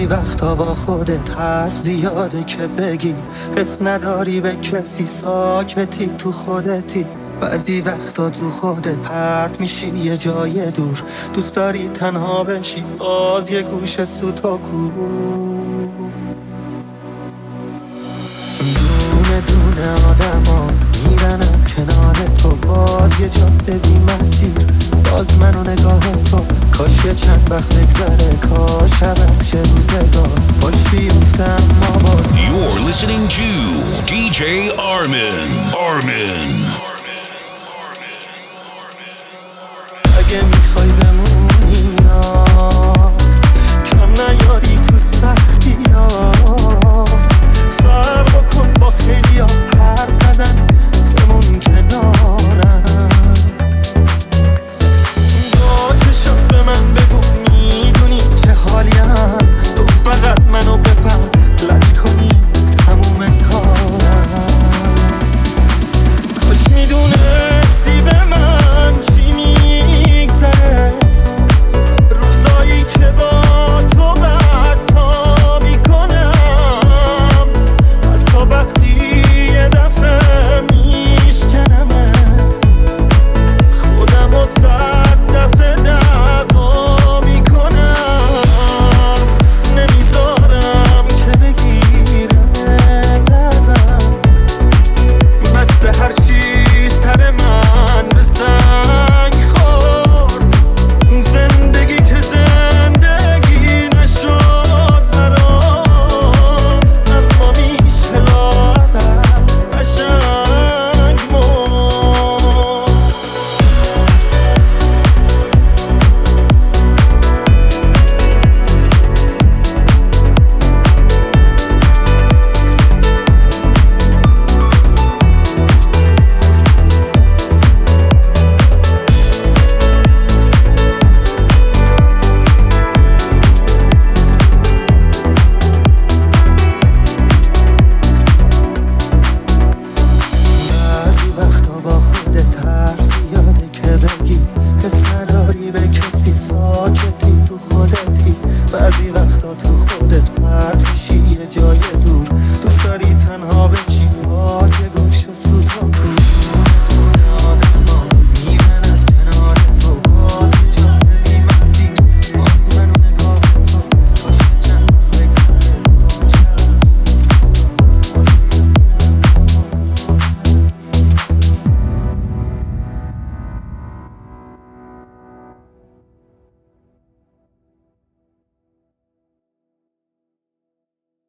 بعضی وقتا با خودت حرف زیاده که بگی، حس نداری به کسی، ساکتی تو خودتی. بعضی وقتا تو خودت پرت میشی یه جای دور، دوست داری تنها بشی باز یه گوشه سوتاکو. دونه دونه آدما میرن از کنار تو، باز یه جاده بی مسیر، باز من و نگاه تو. کاش یه چند وقت بگذره، کاش عوض شه روزگار، باش بیفتم ما باز. You're listening to DJ Armin. اگه میخوای بمونی کم نیاری تو سختی فرق کن با خیلی حرف نزن، بمون کنارم. با چشم به من بگو میدونی چه حالیم، تو فقط منو بفهم لج کنی تموم کارم. کاش میدونستی به من چی میگذره، روزایی که با تو بعد تا میکنم، حتی وقتی یه دفعه میشکنمت، خودم و 100 دفعه دعوا میکنم، نمیذارم که بگیرمت ازم، بس هرچی سر من به سنگ خورد، زندگی که زندگی نشد برام، اما میشه لاغر قشنگ مرد. بعضی وقتا با خودت حرف زیاده که بگی، حس نداری به کسی، ساکتی تو خودتی. بعضی وقتا تو خودت پرت میشی یه جای دور، دوست داری تنها بشی